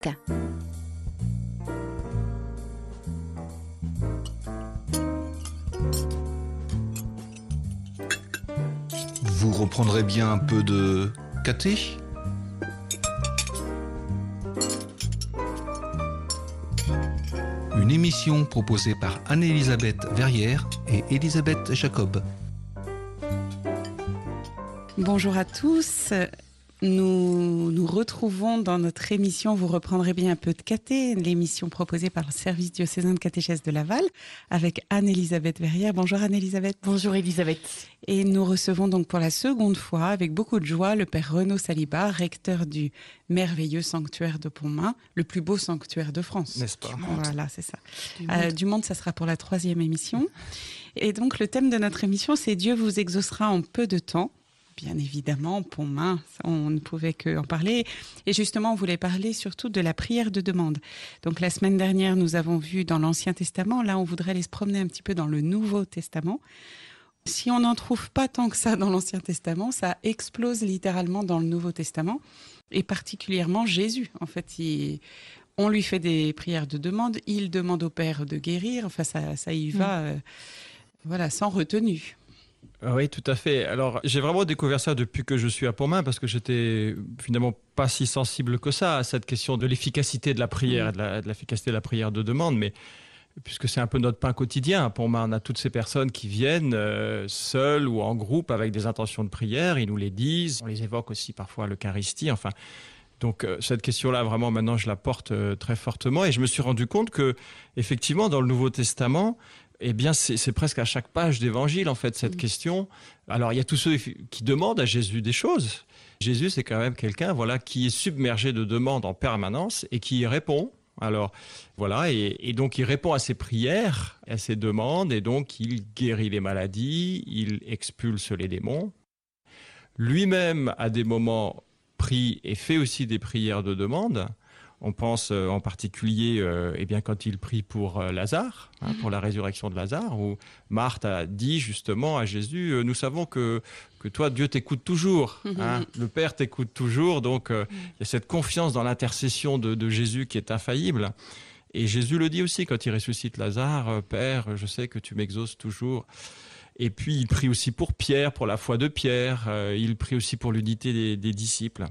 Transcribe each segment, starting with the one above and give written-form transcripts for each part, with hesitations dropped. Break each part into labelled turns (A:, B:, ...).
A: Vous reprendrez bien un peu de caté ? Une émission proposée par Anne-Elisabeth Verrière et Elisabeth Jacob.
B: Bonjour à tous. Nous retrouvons dans notre émission Vous reprendrez bien un peu de caté, l'émission proposée par le service diocésain de catéchèse de Laval avec Anne-Elisabeth Verrière. Bonjour Anne-Elisabeth.
C: Bonjour Elisabeth.
B: Et nous recevons donc pour la seconde fois avec beaucoup de joie le père Renaud Saliba, recteur du merveilleux sanctuaire de Pontmain, le plus beau sanctuaire de France.
A: N'est-ce pas ?
B: Voilà, c'est ça. Du monde, ça sera pour la 3e émission. Et donc le thème de notre émission, c'est Dieu vous exaucera en peu de temps. Bien évidemment, Pontmain, on ne pouvait qu'en parler. Et justement, on voulait parler surtout de la prière de demande. Donc la semaine dernière, nous avons vu dans l'Ancien Testament. Là, on voudrait aller se promener un petit peu dans le Nouveau Testament. Si on n'en trouve pas tant que ça dans l'Ancien Testament, ça explose littéralement dans le Nouveau Testament. Et particulièrement Jésus. En fait, on lui fait des prières de demande. Il demande au Père de guérir. Enfin, ça y va, sans retenue.
D: Oui, tout à fait. Alors, j'ai vraiment découvert ça depuis que je suis à Pontmain parce que j'étais finalement pas si sensible que ça à cette question de l'efficacité de la prière et de l'efficacité de la prière de demande. Mais puisque c'est un peu notre pain quotidien, à Pontmain, on a toutes ces personnes qui viennent seules ou en groupe avec des intentions de prière. Ils nous les disent. On les évoque aussi parfois à l'Eucharistie. Enfin, donc cette question-là, vraiment, maintenant, je la porte très fortement. Et je me suis rendu compte que, effectivement, dans le Nouveau Testament, eh bien, c'est presque à chaque page d'évangile, en fait, cette question. Alors, il y a tous ceux qui demandent à Jésus des choses. Jésus, c'est quand même quelqu'un, qui est submergé de demandes en permanence et qui y répond. Alors, voilà, et donc il répond à ses prières, à ses demandes, et donc il guérit les maladies, il expulse les démons. Lui-même, à des moments, prie et fait aussi des prières de demande. On pense en particulier quand il prie pour Lazare, pour la résurrection de Lazare, où Marthe a dit justement à Jésus, nous savons que toi, Dieu t'écoute toujours, le Père t'écoute toujours, donc il y a cette confiance dans l'intercession de Jésus qui est infaillible. Et Jésus le dit aussi quand il ressuscite Lazare, Père, je sais que tu m'exauces toujours. Et puis il prie aussi pour Pierre, pour la foi de Pierre, il prie aussi pour l'unité des disciples.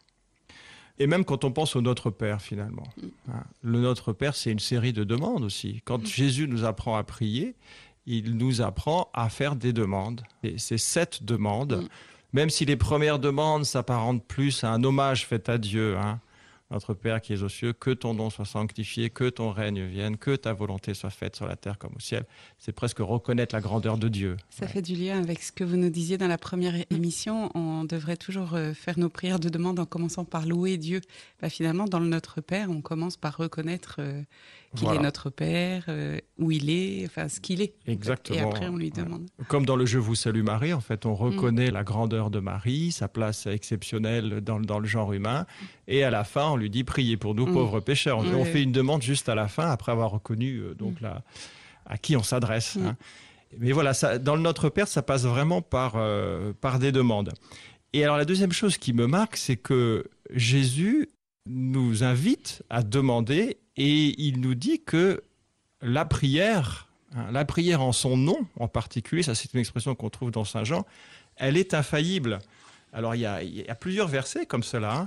D: Et même quand on pense au Notre Père, finalement. Le Notre Père, c'est une série de demandes aussi. Quand Jésus nous apprend à prier, il nous apprend à faire des demandes. Et c'est 7 demandes. Même si les premières demandes s'apparentent plus à un hommage fait à Dieu. Notre Père qui es aux cieux, que ton nom soit sanctifié, que ton règne vienne, que ta volonté soit faite sur la terre comme au ciel. C'est presque reconnaître la grandeur de Dieu.
B: Ça fait du lien avec ce que vous nous disiez dans la première émission. On devrait toujours faire nos prières de demande en commençant par louer Dieu. Finalement, dans le Notre Père, on commence par reconnaître qu'il est notre Père, où il est, ce qu'il est.
D: Exactement.
B: Et après, on lui demande.
D: Comme dans le Je vous salue Marie, en fait, on reconnaît la grandeur de Marie, sa place exceptionnelle dans le genre humain. Et à la fin, on lui dit priez pour nous pauvres pécheurs. On fait une demande juste à la fin après avoir reconnu à qui on s'adresse. Mais voilà, dans le Notre Père, ça passe vraiment par des demandes. Et alors la deuxième chose qui me marque, c'est que Jésus nous invite à demander et il nous dit que la prière en son nom en particulier, ça c'est une expression qu'on trouve dans Saint Jean, elle est infaillible. Alors il y a plusieurs versets comme cela.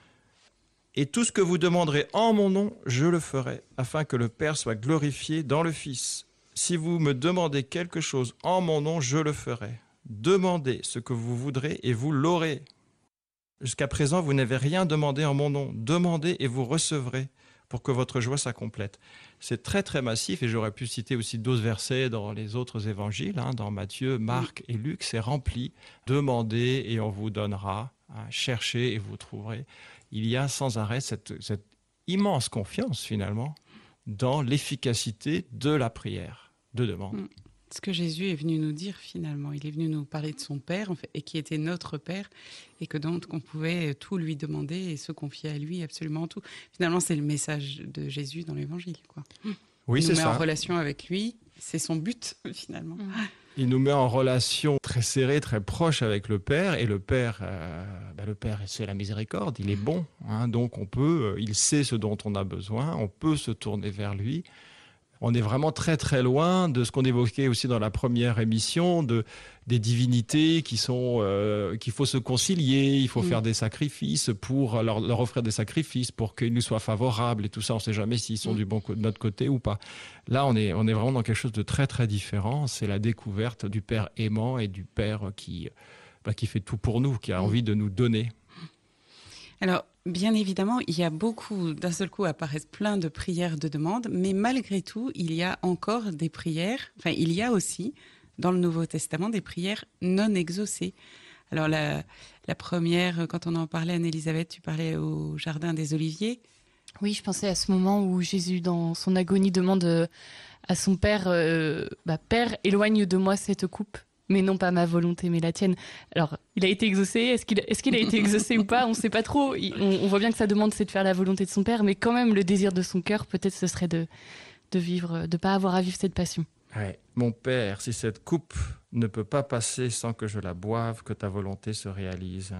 D: Et tout ce que vous demanderez en mon nom, je le ferai, afin que le Père soit glorifié dans le Fils. Si vous me demandez quelque chose en mon nom, je le ferai. Demandez ce que vous voudrez et vous l'aurez. Jusqu'à présent, vous n'avez rien demandé en mon nom. Demandez et vous recevrez pour que votre joie s'accomplète. C'est très très massif et j'aurais pu citer aussi d'autres versets dans les autres évangiles, dans Matthieu, Marc et Luc, c'est rempli. Demandez et on vous donnera, cherchez et vous trouverez. Il y a sans arrêt cette immense confiance finalement dans l'efficacité de la prière de demande.
B: Ce que Jésus est venu nous dire finalement, il est venu nous parler de son Père et qui était notre Père et que donc on pouvait tout lui demander et se confier à lui absolument tout. Finalement, c'est le message de Jésus dans l'Évangile, quoi.
D: Oui,
B: il
D: c'est
B: nous met
D: ça.
B: en relation avec lui, c'est son but finalement.
D: Il nous met en relation très serrée, très proche avec le Père. Et le Père, c'est la miséricorde. Il est bon. Donc il sait ce dont on a besoin. On peut se tourner vers lui. On est vraiment très très loin de ce qu'on évoquait aussi dans la première émission, des divinités qu'il faut se concilier, il faut faire des sacrifices pour leur offrir des sacrifices pour qu'ils nous soient favorables et tout ça. On ne sait jamais s'ils sont de notre côté ou pas. Là, on est vraiment dans quelque chose de très très différent. C'est la découverte du Père aimant et du Père qui fait tout pour nous, qui a envie de nous donner.
B: Alors, bien évidemment, il y a d'un seul coup apparaissent plein de prières de demande, mais malgré tout, il y a encore des prières, il y a aussi, dans le Nouveau Testament, des prières non exaucées. Alors, la première, quand on en parlait, Anne-Elisabeth, tu parlais au Jardin des Oliviers.
C: Oui, je pensais à ce moment où Jésus, dans son agonie, demande à son Père, Père, éloigne de moi cette coupe. Mais non pas ma volonté, mais la tienne. Alors, il a été exaucé. Est-ce qu'il a été exaucé ou pas ? On ne sait pas trop. On voit bien que sa demande, c'est de faire la volonté de son Père, mais quand même, le désir de son cœur, peut-être, ce serait de pas avoir à vivre cette passion.
D: Ouais. Mon Père, si cette coupe ne peut pas passer sans que je la boive, que ta volonté se réalise.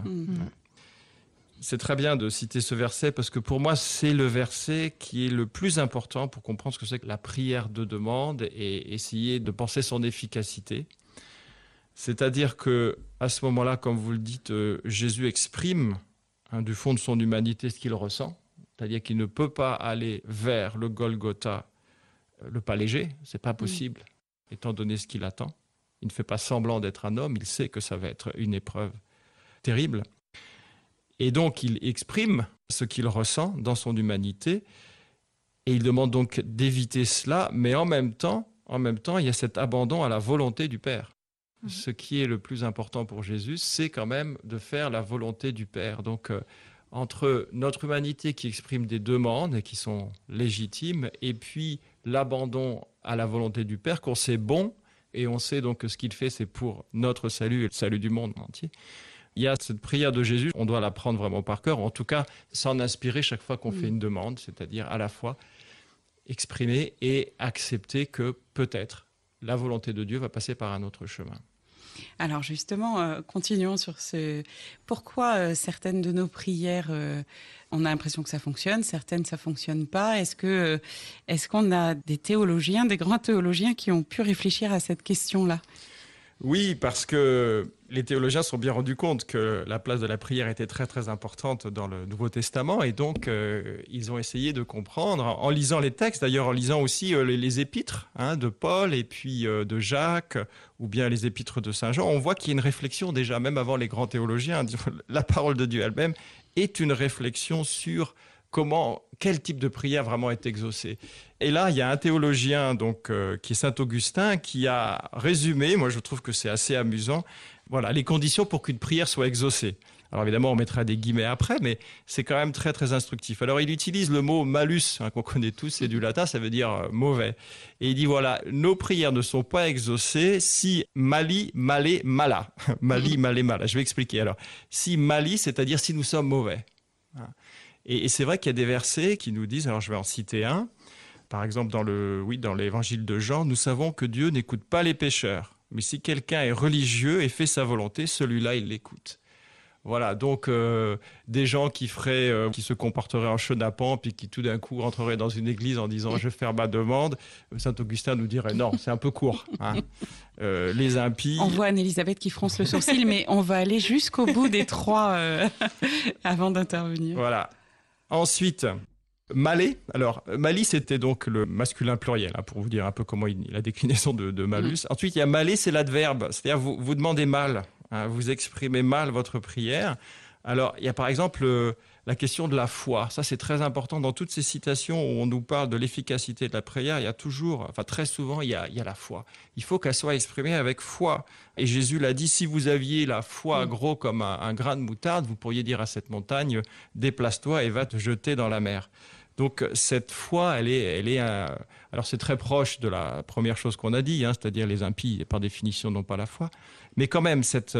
D: C'est très bien de citer ce verset parce que pour moi, c'est le verset qui est le plus important pour comprendre ce que c'est que la prière de demande et essayer de penser son efficacité. C'est-à-dire qu'à ce moment-là, comme vous le dites, Jésus exprime du fond de son humanité ce qu'il ressent, c'est-à-dire qu'il ne peut pas aller vers le Golgotha le pas léger, c'est pas possible, étant donné ce qu'il attend. Il ne fait pas semblant d'être un homme, il sait que ça va être une épreuve terrible. Et donc, il exprime ce qu'il ressent dans son humanité, et il demande donc d'éviter cela, mais en même temps, il y a cet abandon à la volonté du Père. Ce qui est le plus important pour Jésus, c'est quand même de faire la volonté du Père. Donc, entre notre humanité qui exprime des demandes et qui sont légitimes, et puis l'abandon à la volonté du Père, qu'on sait bon, et on sait donc que ce qu'il fait, c'est pour notre salut et le salut du monde entier. Il y a cette prière de Jésus, on doit la prendre vraiment par cœur, en tout cas s'en inspirer chaque fois qu'on fait une demande, c'est-à-dire à la fois exprimer et accepter que peut-être la volonté de Dieu va passer par un autre chemin.
B: Alors justement, continuons sur ce... Pourquoi certaines de nos prières, on a l'impression que ça fonctionne, certaines ça fonctionne pas. Est-ce qu'on a des théologiens, des grands théologiens qui ont pu réfléchir à cette question-là ?
D: Oui, parce que les théologiens se sont bien rendus compte que la place de la prière était très très importante dans le Nouveau Testament et donc ils ont essayé de comprendre en lisant les textes, d'ailleurs en lisant aussi les épîtres de Paul et puis de Jacques ou bien les épîtres de Saint Jean. On voit qu'il y a une réflexion déjà, même avant les grands théologiens, la parole de Dieu elle-même est une réflexion sur quel type de prière vraiment est exaucée. Et là, il y a un théologien qui est Saint Augustin qui a résumé, moi je trouve que c'est assez amusant, les conditions pour qu'une prière soit exaucée. Alors évidemment, on mettra des guillemets après, mais c'est quand même très très instructif. Alors il utilise le mot malus, qu'on connaît tous, c'est du latin, ça veut dire mauvais. Et il dit nos prières ne sont pas exaucées si mali, malé, mala. Mali, malé, mala. Je vais expliquer. Alors, si mali, c'est-à-dire si nous sommes mauvais. Et c'est vrai qu'il y a des versets qui nous disent, alors je vais en citer un, par exemple dans l'évangile de Jean, nous savons que Dieu n'écoute pas les pécheurs, mais si quelqu'un est religieux et fait sa volonté, celui-là, il l'écoute. Voilà, donc des gens qui se comporteraient en chenapan, puis qui tout d'un coup rentreraient dans une église en disant « je vais faire ma demande », Saint Augustin nous dirait « non, c'est un peu court ». Les impies...
B: On voit Anne-Elisabeth qui fronce le sourcil, mais on va aller jusqu'au bout des trois avant d'intervenir.
D: Voilà. Ensuite, malé. Alors, mali, c'était donc le masculin pluriel, pour vous dire un peu comment la déclinaison de malus. Ensuite, il y a malé, c'est l'adverbe. C'est-à-dire, vous demandez mal, vous exprimez mal votre prière. Alors, il y a par exemple la question de la foi. Ça, c'est très important. Dans toutes ces citations où on nous parle de l'efficacité de la prière, il y a très souvent, il y a la foi. Il faut qu'elle soit exprimée avec foi. Et Jésus l'a dit, si vous aviez la foi gros comme un grain de moutarde, vous pourriez dire à cette montagne, déplace-toi et va te jeter dans la mer. Donc cette foi, alors c'est très proche de la première chose qu'on a dit, c'est-à-dire les impies, par définition, n'ont pas la foi. Mais quand même, cette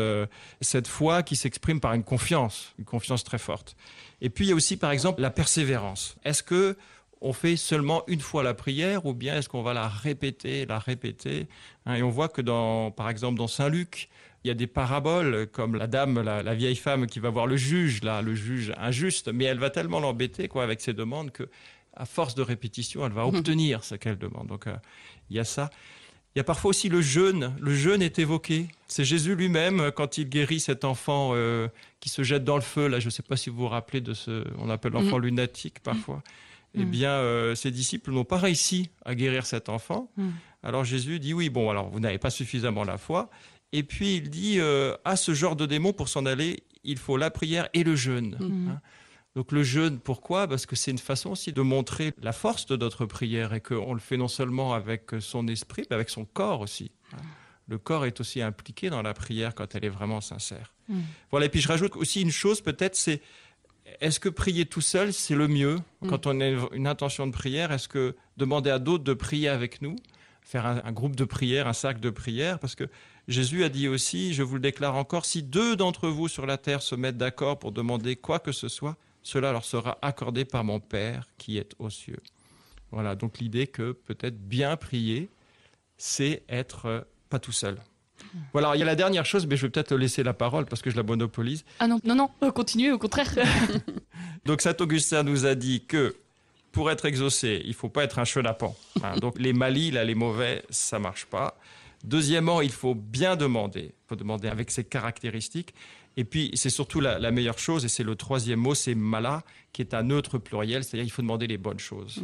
D: foi qui s'exprime par une confiance très forte. Et puis il y a aussi, par exemple, la persévérance. Est-ce que on fait seulement une fois la prière ou bien est-ce qu'on va la répéter, hein, et on voit que par exemple dans Saint Luc, il y a des paraboles comme la dame, la vieille femme qui va voir le juge injuste, mais elle va tellement l'embêter avec ses demandes que à force de répétition, elle va obtenir ce qu'elle demande. Donc il y a ça. Il y a parfois aussi le jeûne. Le jeûne est évoqué. C'est Jésus lui-même, quand il guérit cet enfant qui se jette dans le feu. Là, je ne sais pas si vous vous rappelez de on appelle l'enfant lunatique parfois. Eh bien, ses disciples n'ont pas réussi à guérir cet enfant. Alors Jésus dit, oui, bon, alors vous n'avez pas suffisamment la foi. Et puis il dit, à ce genre de démon, pour s'en aller, il faut la prière et le jeûne. Hein. Donc le jeûne, pourquoi ? Parce que c'est une façon aussi de montrer la force de notre prière et qu'on le fait non seulement avec son esprit, mais avec son corps aussi. Le corps est aussi impliqué dans la prière quand elle est vraiment sincère. Voilà, et puis je rajoute aussi une chose peut-être, c'est est-ce que prier tout seul, c'est le mieux ? Quand on a une intention de prière, est-ce que demander à d'autres de prier avec nous ? Faire un groupe de prière, un cercle de prière, parce que Jésus a dit aussi, je vous le déclare encore, si 2 d'entre vous sur la terre se mettent d'accord pour demander quoi que ce soit, cela leur sera accordé par mon Père qui est aux cieux. Voilà, donc l'idée que peut-être bien prier, c'est être pas tout seul. Voilà, il y a la dernière chose, mais je vais peut-être laisser la parole parce que je la monopolise.
C: Ah non, continuez, au contraire.
D: Donc saint Augustin nous a dit que pour être exaucé, il ne faut pas être un chenapan. Hein. Donc les malis, là, les mauvais, ça ne marche pas. Deuxièmement, il faut bien demander. Il faut demander avec ses caractéristiques. Et puis, c'est surtout la meilleure chose, et c'est le 3e mot, c'est mala, qui est un neutre pluriel, c'est-à-dire il faut demander les bonnes choses.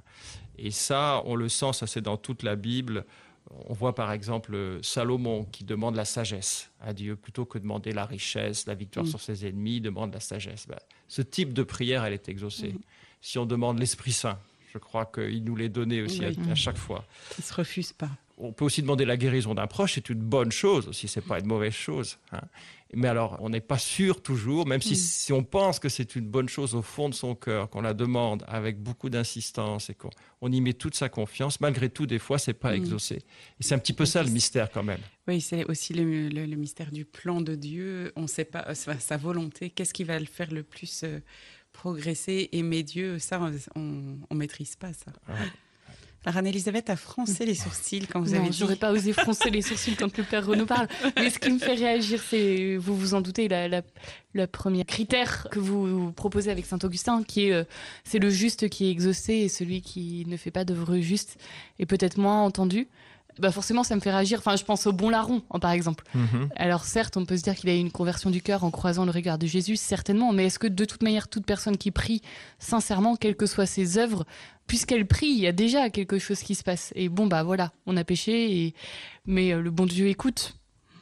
D: Et ça, on le sent, ça c'est dans toute la Bible. On voit par exemple Salomon qui demande la sagesse à Dieu, plutôt que de demander la richesse, la victoire sur ses ennemis, il demande la sagesse. Ce type de prière, elle est exaucée. Si on demande l'Esprit Saint, je crois qu'il nous l'est donné aussi à chaque fois.
B: Il ne se refuse pas.
D: On peut aussi demander la guérison d'un proche, c'est une bonne chose aussi, c'est pas une mauvaise chose. Hein. Mais alors, on n'est pas sûr toujours, même si on pense que c'est une bonne chose au fond de son cœur, qu'on la demande avec beaucoup d'insistance et qu'on y met toute sa confiance, malgré tout, des fois, c'est pas exaucé. Et c'est un petit peu ça le mystère quand même.
B: Oui, c'est aussi le mystère du plan de Dieu. On ne sait pas sa volonté, qu'est-ce qui va le faire le plus progresser, aimer Dieu, ça, on ne maîtrise pas ça. Ouais. Alors Anne-Elisabeth a froncé les sourcils quand vous avez dit...
C: j'aurais pas osé froncer les sourcils quand le Père Renaud parle. Mais ce qui me fait réagir, c'est, vous vous en doutez, le premier critère que vous proposez avec Saint-Augustin, qui est c'est le juste qui est exaucé et celui qui ne fait pas d'œuvre juste est peut-être moins entendu. Forcément, ça me fait réagir. Enfin, je pense au bon larron, par exemple. Alors certes, on peut se dire qu'il a eu une conversion du cœur en croisant le regard de Jésus, certainement. Mais est-ce que de toute manière, toute personne qui prie sincèrement, quelles que soient ses œuvres, puisqu'elle prie, il y a déjà quelque chose qui se passe. Et voilà, on a péché, mais le bon Dieu écoute.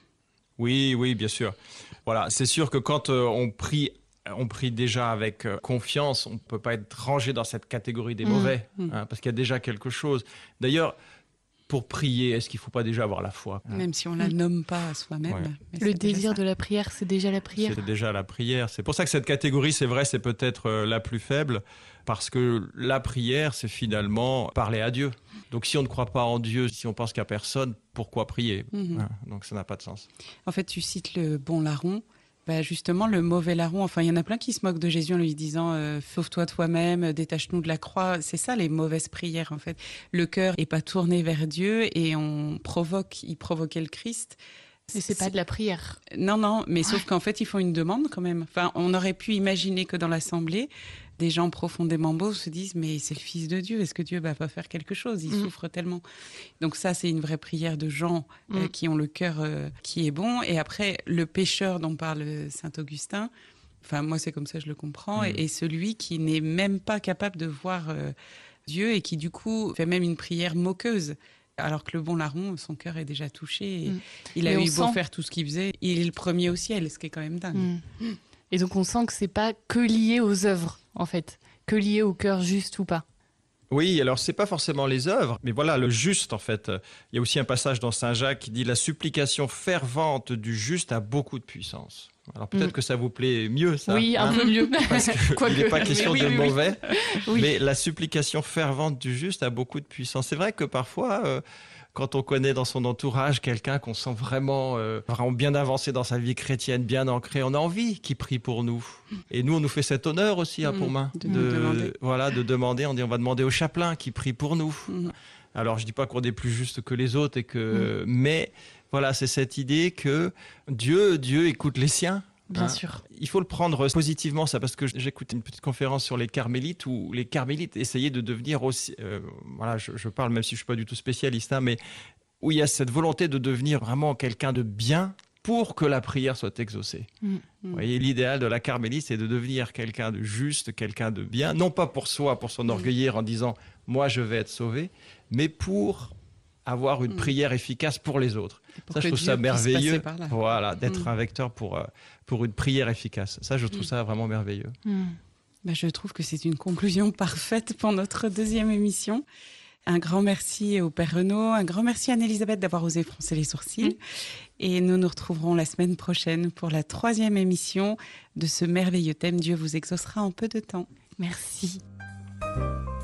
D: Oui, bien sûr. Voilà, c'est sûr que quand on prie déjà avec confiance, on ne peut pas être rangé dans cette catégorie des mauvais, parce qu'il y a déjà quelque chose. D'ailleurs, pour prier, est-ce qu'il ne faut pas déjà avoir la foi ?
B: Même si on ne la nomme pas à soi-même.
C: Ouais. Le désir de la prière, c'est déjà la prière.
D: C'est déjà la prière. C'est pour ça que cette catégorie, c'est vrai, c'est peut-être la plus faible, parce que la prière, c'est finalement parler à Dieu. Donc si on ne croit pas en Dieu, si on pense qu'il n'y a personne, pourquoi prier ? Donc ça n'a pas de sens.
B: En fait, tu cites le bon larron. Justement, le mauvais larron, enfin, il y en a plein qui se moquent de Jésus en lui disant « Sauve-toi toi-même, détache-nous de la croix ». C'est ça, les mauvaises prières, en fait. Le cœur n'est pas tourné vers Dieu et il provoquait le Christ.
C: Mais c'est pas de la prière.
B: Non, mais sauf qu'en fait, ils font une demande quand même. Enfin, on aurait pu imaginer que dans l'Assemblée, des gens profondément beaux se disent « Mais c'est le Fils de Dieu, est-ce que Dieu va pas faire quelque chose ? Il souffre tellement. » Donc ça, c'est une vraie prière de gens qui ont le cœur qui est bon. Et après, le pécheur dont parle Saint-Augustin, enfin moi c'est comme ça je le comprends, et celui qui n'est même pas capable de voir Dieu et qui du coup fait même une prière moqueuse. Alors que le bon larron, son cœur est déjà touché. Et il a eu beau faire tout ce qu'il faisait, il est le premier au ciel, ce qui est quand même dingue.
C: Et donc on sent que c'est pas que lié aux œuvres, en fait, que lié au cœur juste ou pas.
D: Oui, alors c'est pas forcément les œuvres, mais voilà, le juste en fait. Il y a aussi un passage dans Saint Jacques qui dit « La supplication fervente du juste a beaucoup de puissance ». Alors peut-être que ça vous plaît mieux, ça.
C: Oui, un peu mieux.
D: Parce qu'il n'est pas question de mauvais, mais la supplication fervente du juste a beaucoup de puissance. C'est vrai que parfois, quand on connaît dans son entourage quelqu'un qu'on sent vraiment bien avancé dans sa vie chrétienne, bien ancré, on a envie qu'il prie pour nous. Et nous, on nous fait cet honneur aussi à Pontmain de demander. On dit, on va demander au chapelain qui prie pour nous. Alors, je dis pas qu'on est plus juste que les autres, mais voilà, c'est cette idée que Dieu écoute les siens.
C: Bien sûr.
D: Il faut le prendre positivement, ça, parce que j'écoutais une petite conférence sur les carmélites où les carmélites essayaient de devenir aussi... je parle même si je ne suis pas du tout spécialiste, mais où il y a cette volonté de devenir vraiment quelqu'un de bien pour que la prière soit exaucée. Vous voyez, l'idéal de la carmélite, c'est de devenir quelqu'un de juste, quelqu'un de bien, non pas pour soi, pour s'enorgueillir en disant « moi, je vais être sauvé », mais pour avoir une prière efficace pour les autres. Ça, je trouve ça merveilleux. Voilà, d'être un vecteur pour une prière efficace. Ça, je trouve ça vraiment merveilleux.
B: Je trouve que c'est une conclusion parfaite pour notre deuxième émission. Un grand merci au Père Renaud, un grand merci à Anne-Elisabeth d'avoir osé froncer les sourcils. Et nous nous retrouverons la semaine prochaine pour la 3e émission de ce merveilleux thème « Dieu vous exaucera en peu de temps ».
C: Merci.